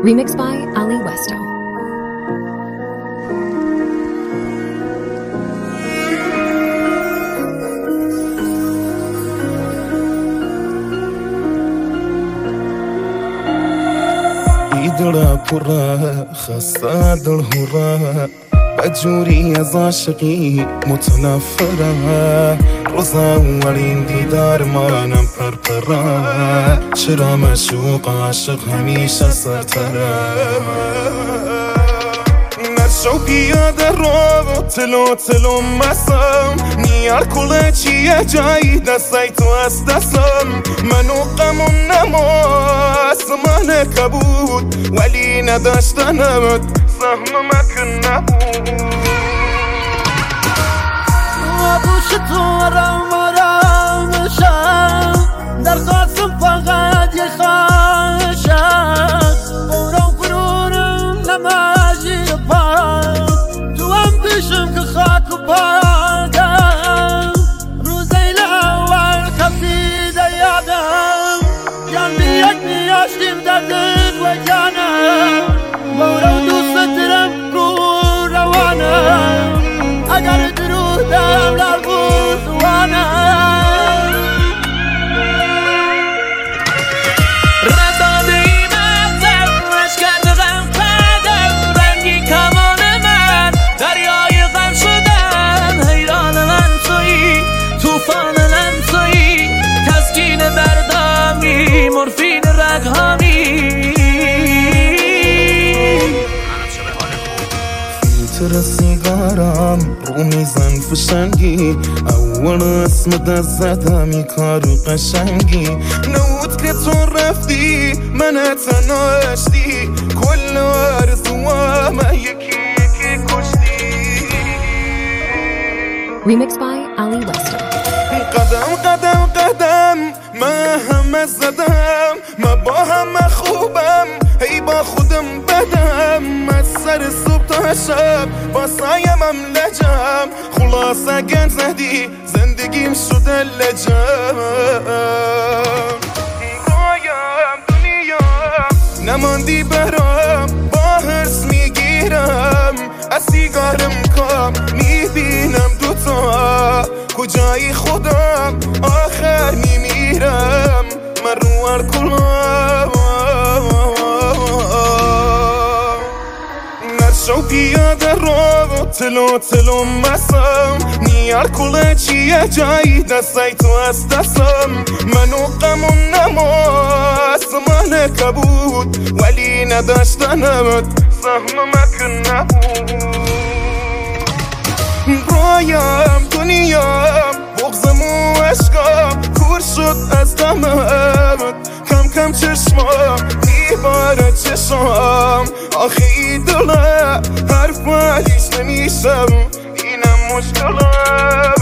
Remixed by Ali Westo. ایدرا پره خسته دل هره بجوری از عاشقی متنفره روز اولین دیدار منم پرپره چرا مشوق عاشق همیشه سرتره شوقی یاد رو تلو مسم نیار کله چیه جایی دستی تو از دستم منو غمون نماس من کبود ولی نداشتنمت سهم مکن نبود گوش تو آرامشم در خواستم فقط یه خواهشم برو گرونم نماجی تو هم پیشم که خاک و پادم روزی لول کفیده یادم جان بیاد میاشتیم در دل و جانم برو دوست دارم رو روانم اگر درودم لربوز وانم رساده ای مغزم رش کرده غم قدم رنگی کمان من دریای غم شدم حیران من تویی توفان من تویی تسکین دردامی مرفین رگهامی فیلتر سیگارم رو میزن فشنگی اول اسمت از زدمی کارو قشنگی نود که تو رفتی من تناشتی کل آرزوام یکی کشتی Remixed by Ali Westo. قدم من همه زدم من با همه خوبم هی با خودم بدم از سر صبح تا شب با سایمم لجم خلاصه گن زدی زندگیم شده لجم رایم دنیام نماندی برام با حرس میگیرم از سیگارم کام میبینم دوتا کجایی خودم آخر میمیرم من رو هر کلام نرشو یاد رو تلو مسم نیار کله چیه جایی دستی تو از دستم منو غمون نماس من کبود ولی نداشتنمت سهم مکن نبود رایم دنیام بغزم و عشقم کور شد از غمت کم کم چشمام میباره چشام آخه این دله حرف ولیش نمیشم اینم مشکلم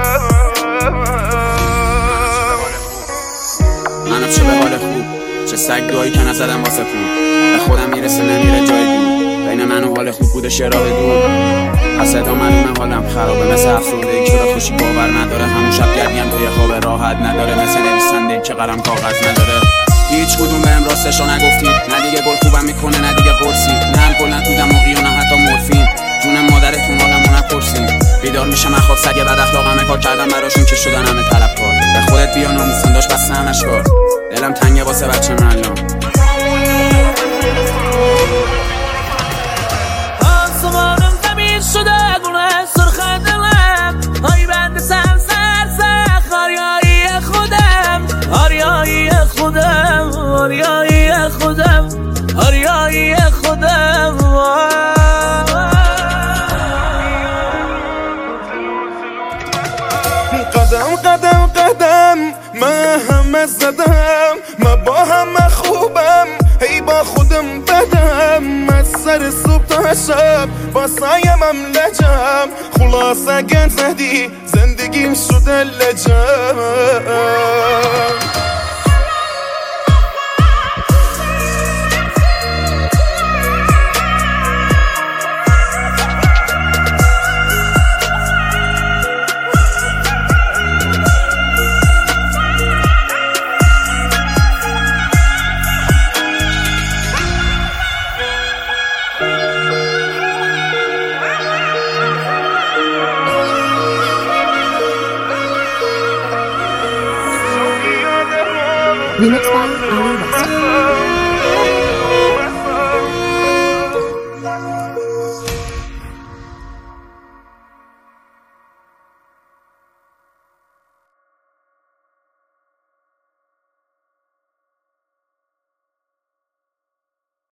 منم چه به حال خوب چه سگایی که نزدم واسه پول به خودم میرسه نمیره جای دور بین من و حال خوب بوده شراب دور از صدا معلومه حالم خرابه مثل افسرده که به خوشی باور نداره همون شب گردیم توی خواب راحت نداره مثل نویسنده که قلم کاغذ نداره هیچ کدوم بهم راستشو نگفتید نه دیگه گل خوبم میکنه نه دیگه قرصی نه الکل تو دماغی و نه حتی مورفین جونم مادرتون حالمو نپرسین بیدار میشم اخواب سگ بد اخلاقمه کار کردم براشون که شدن همه طلبکار به خودت بیا ناموسن داشت بس همش کار دلم تنگه واسه بچه من الان آسمانم زمین شده گونه سرخ دلم های بند سرسخ آریایی خودم آریایی خودم آریایی خودم آریایی خودم قدم من همه زدم من با همه خوبم هی با خودم بدم از سر صبح تا شب با سایمم لجم خلاصه گن زدی زندگیم شده لجم Remixed by Ali Westo.